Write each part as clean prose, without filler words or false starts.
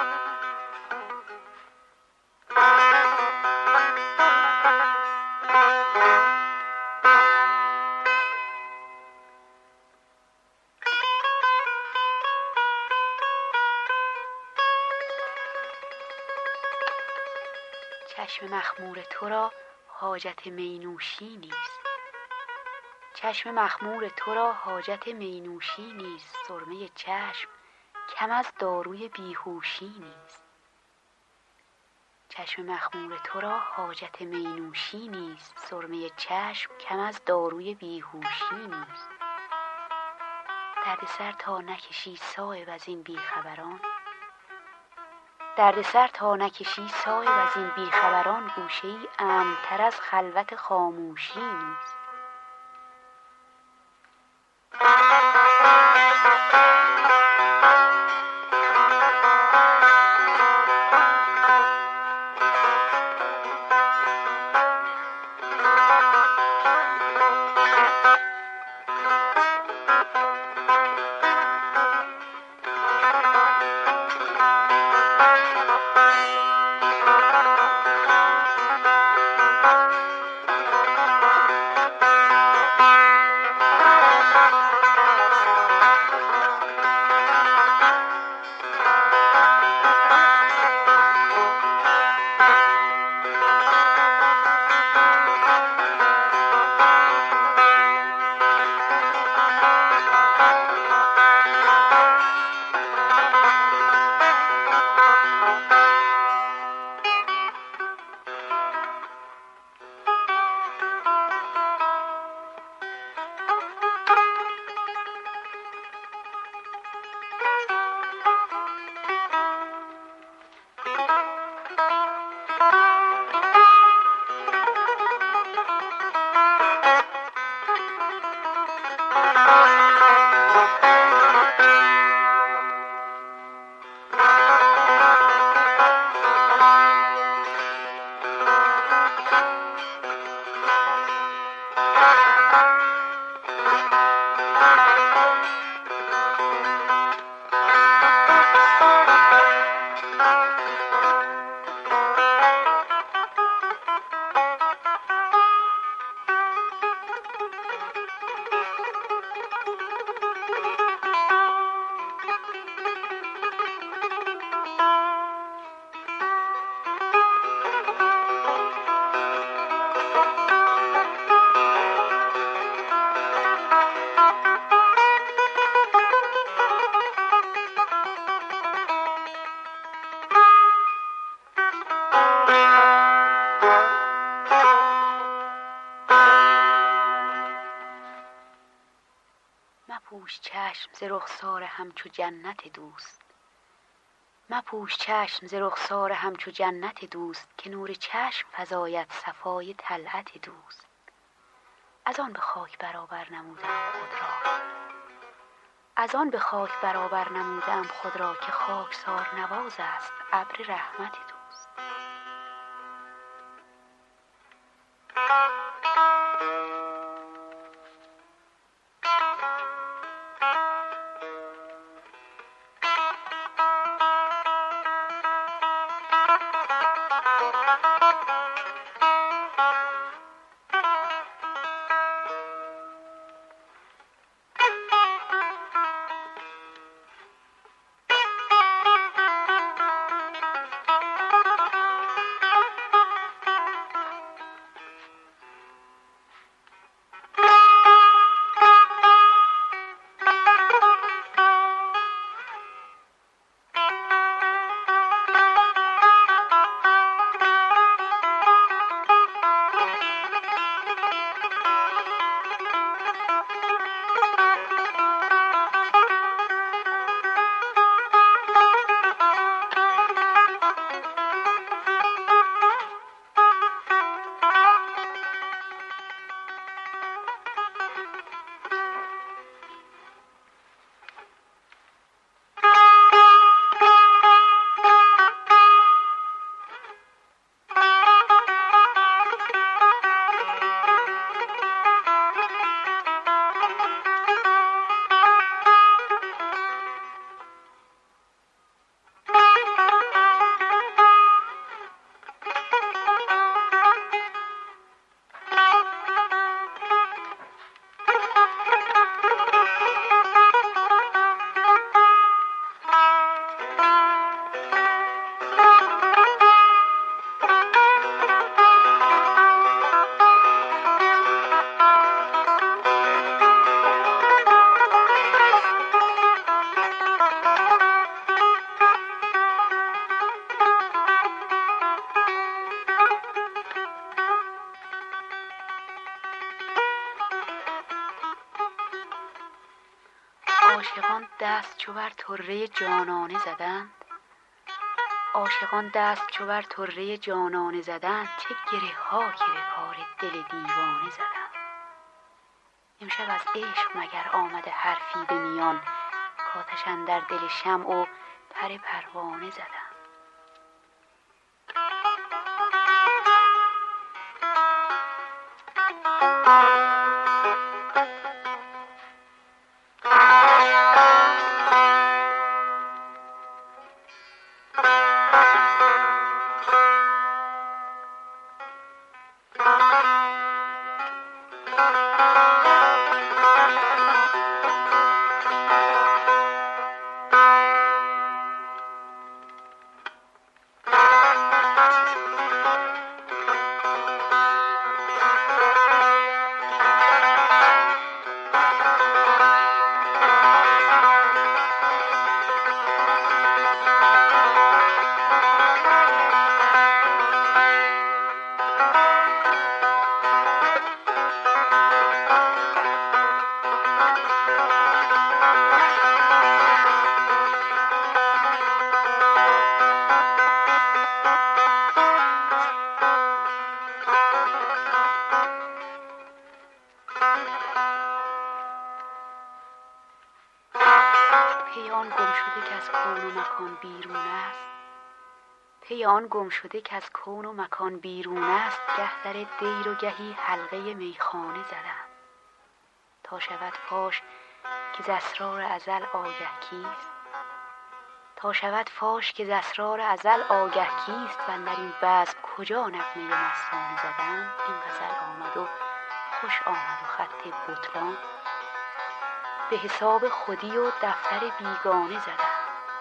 چشم مخمور تو را حاجت می نوشی نیست. چشم مخمور تو را حاجت می نوشی نیست. سرمه چشم کم از داروی بیهوشی نیست. چشم مخمور تو را حاجت می نوشی نیست. سرمه چشم کم از داروی بیهوشی نیست. دردسر تا نکشی صایب از این بیخبران، دردسر تا نکشی صایب از این بیخبران، گوشه‌ای امن‌تر از خلوت خاموشی نیست. مپوش چشم ز رخسار همچو جنت دوست. مپوش چشم ز رخسار همچو جنت دوست، که نور چشم فزاید صفای طلعت دوست. از آن به خاک برابر نمودم خود را، از آن به خاک برابر نمودم خود را، که خاکسار نواز است ابر رحمت دوست. عاشقان دست چو بر طره جانانه زدند، عاشقان دست چو بر طره جانانه زدند، چه گره ها که به کار دل دیوانه زدند. امشب از عشق مگر آمده حرفی به میان، کآتش اندر دل شمع و پر پروانه زدند. پی آن گم شده که از کون و مکان بیرون است، پی آن گم شده که از کون و مکان بیرون است، گه در دیر و گهی حلقه میخانه زدند. تا شود فاش که ز اسرار ازل آگه کیست، تا شود فاش که ز اسرار ازل آگه کیست، و اندر این بزم کجا نغمه مستانه زدند. این غزل آمد و خوش آمد و خط بطلان، به حساب خودی و دفتر بیگانه زدند.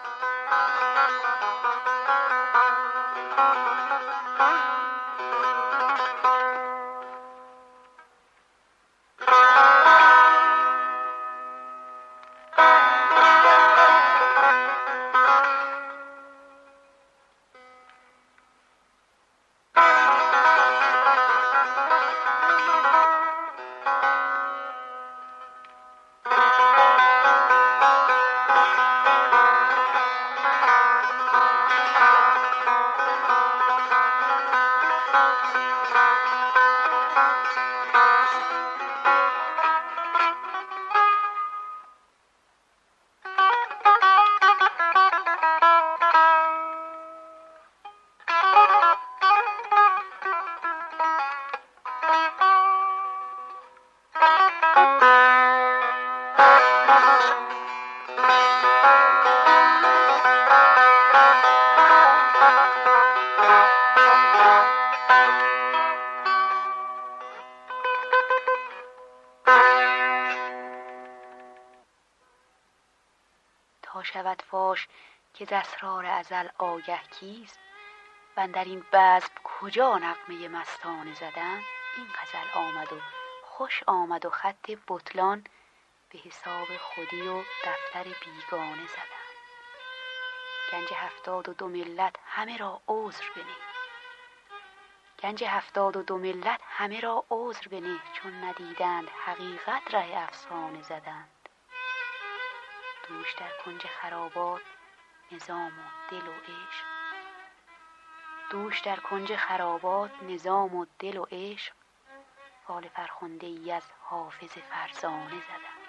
تا شود فاش که ز اسرار ازل آگه کیست، و اندر این بزم کجا نغمه مستانه زدند. این غزل آمد و خوش آمد و خط بطلان، به حساب خودی و دفتر بیگانه زدند. گنج 72 ملت همه را عذر بنه، گنج 72 ملت همه را عذر بنه، چون ندیدند حقیقت ره افسانه زدند. دوش در کنج خرابات نظام و دل و عشق، دوش در کنج خرابات نظام و دل و عشق، فال فرخنده ای از حافظ فرزانه زدند.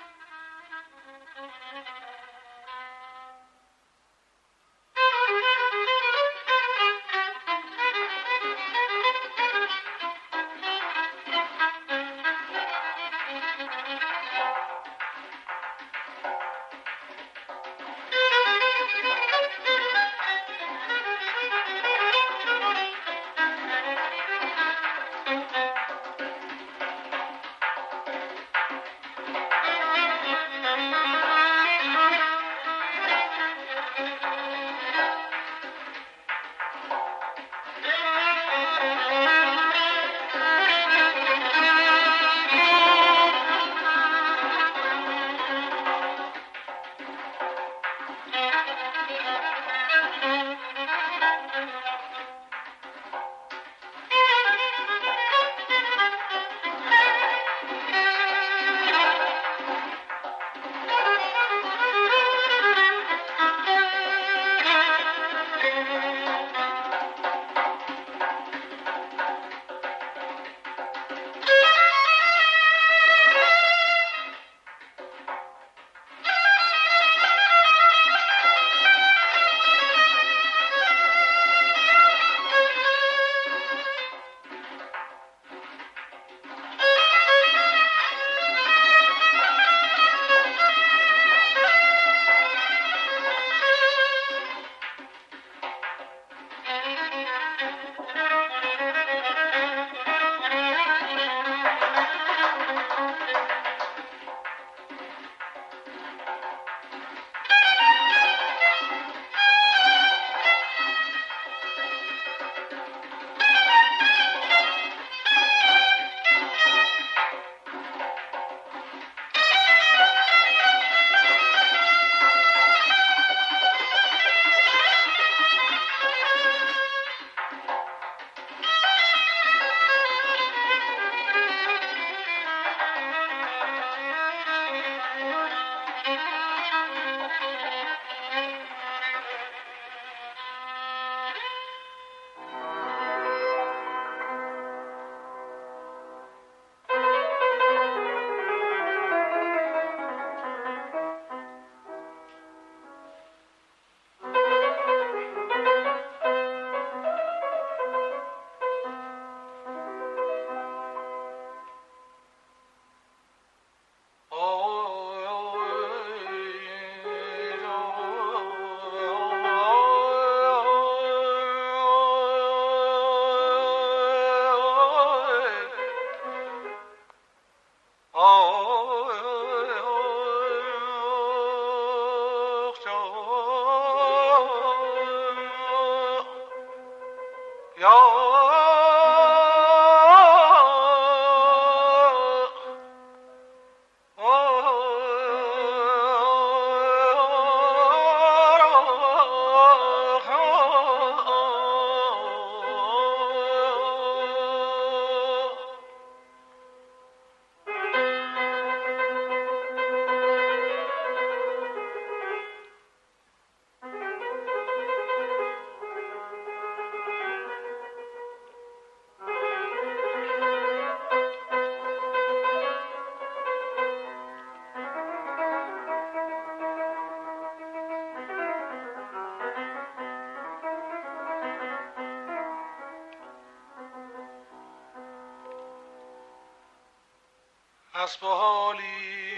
اسب و حالی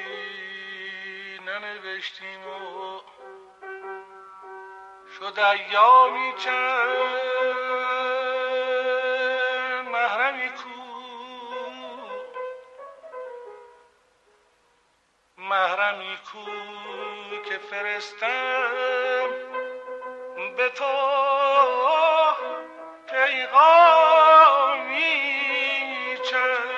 ننوشتیم و شد ایامی چند محرمی کو که فرستم به تو پیغامی چند.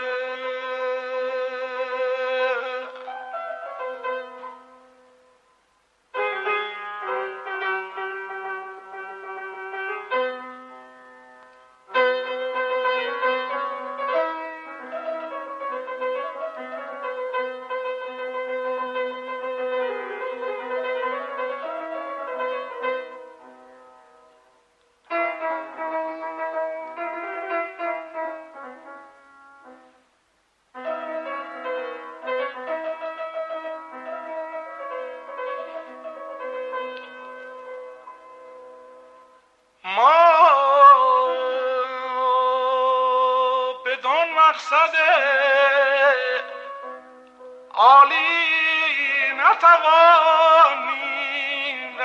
مقصد عالی نتوانیم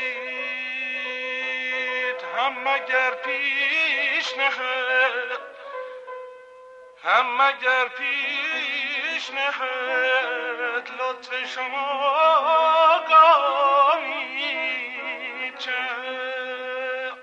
رسید، هم مگر پیش نهد لطف شما گامی چند.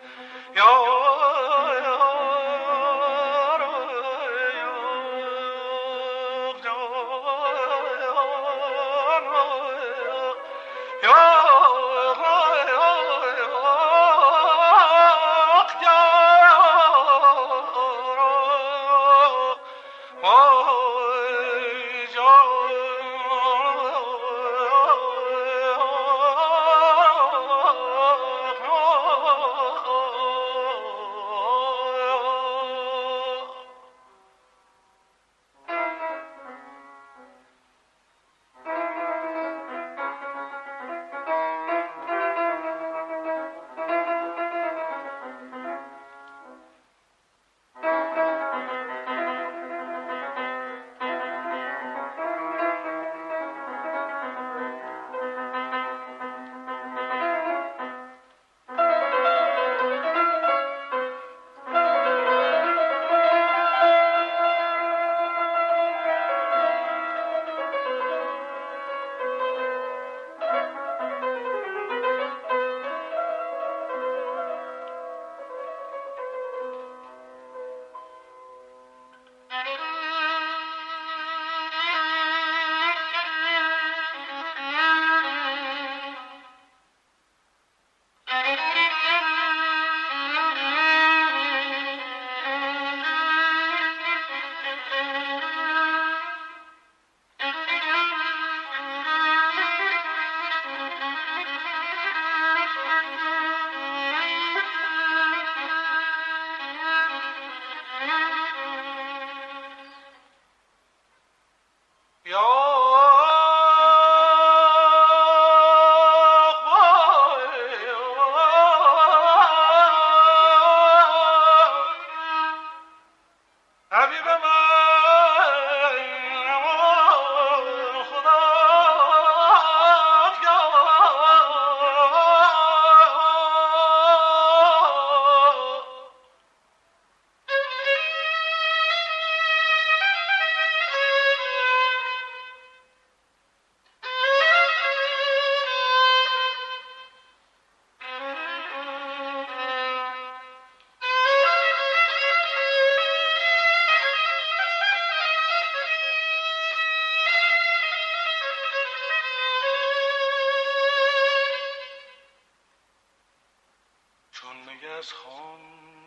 از خان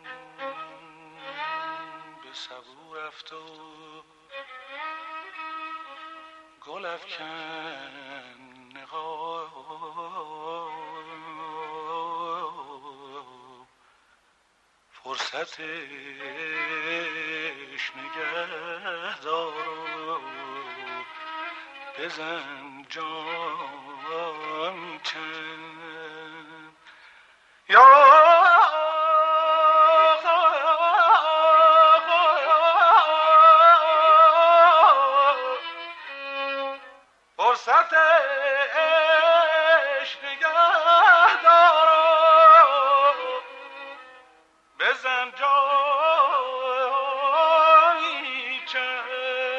به سبو رفت و گل افکن نقاب فرصتش نگه دار و بزن جان چند یا فرصتش نگه دار بزن جایی چند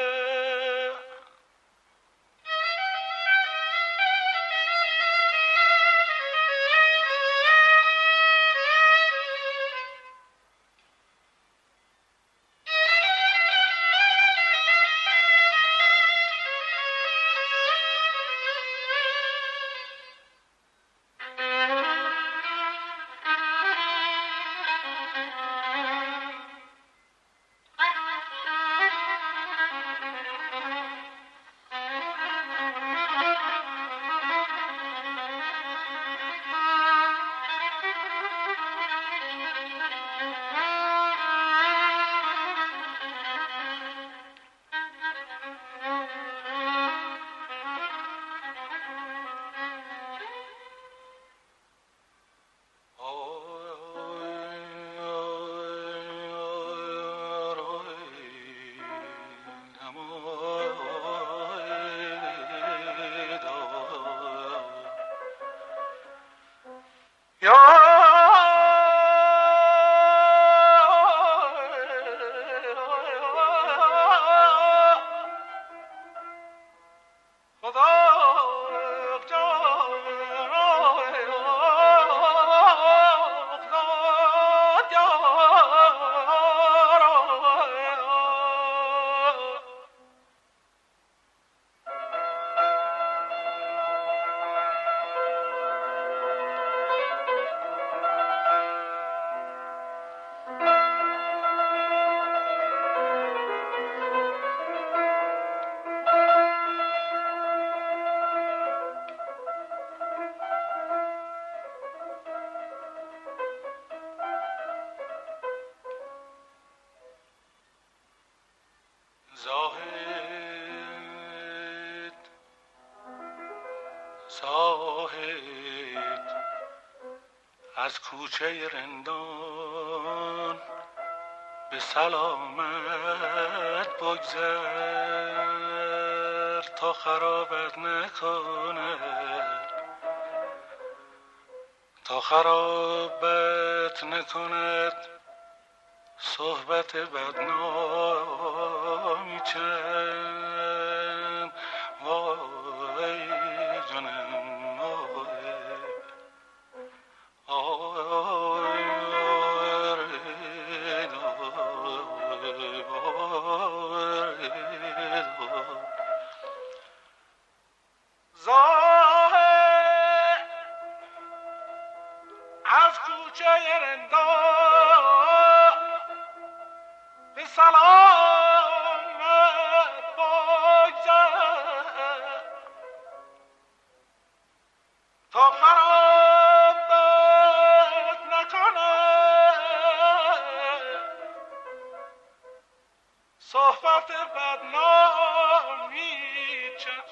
زاهد از کوچه رندان به سلامت بگذر تا خرابت نکند صحبت بدنامی چند وای جانم زاهد از کوچه رندان به سلامت بگذر تا خرابت نکند صحبت بدنامی چند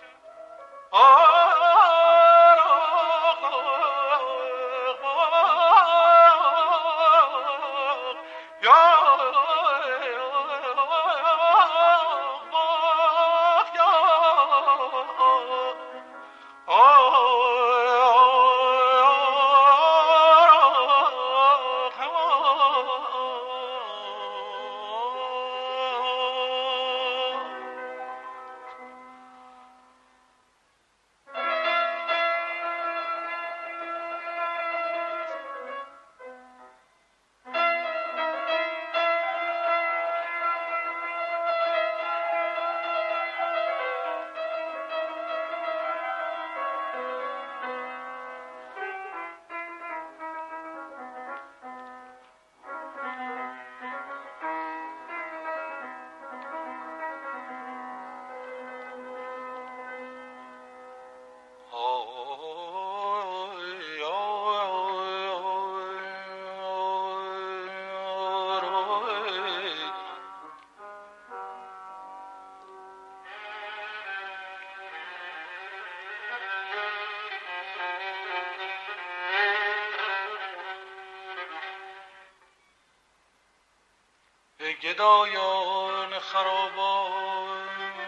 گدایان خرابات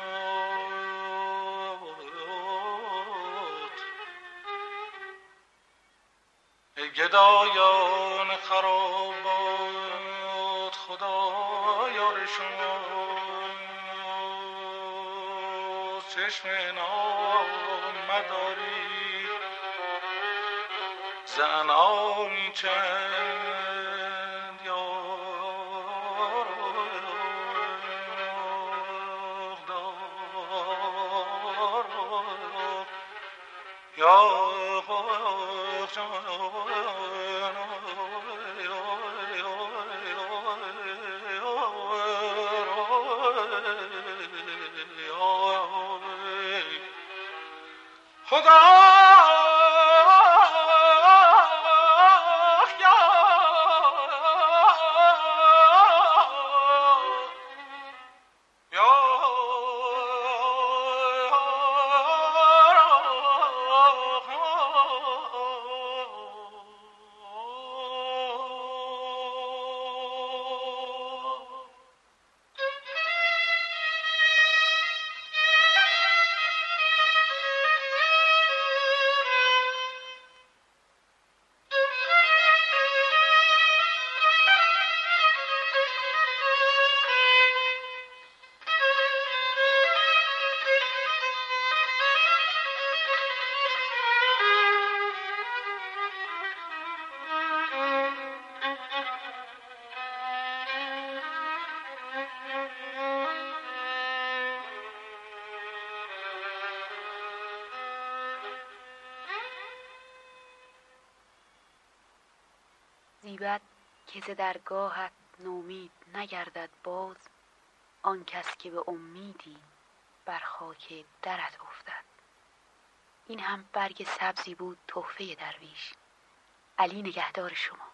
ای گدایان خرابات خدا یار شما چشم نام مداری زنانی چند یار یا خدا زیبد که ز درگاهت نومید نگردد باز، آن کس که به امیدی بر خاک درت افتد. این هم برگ سبزی بود تحفه درویش. علی نگهدار شما.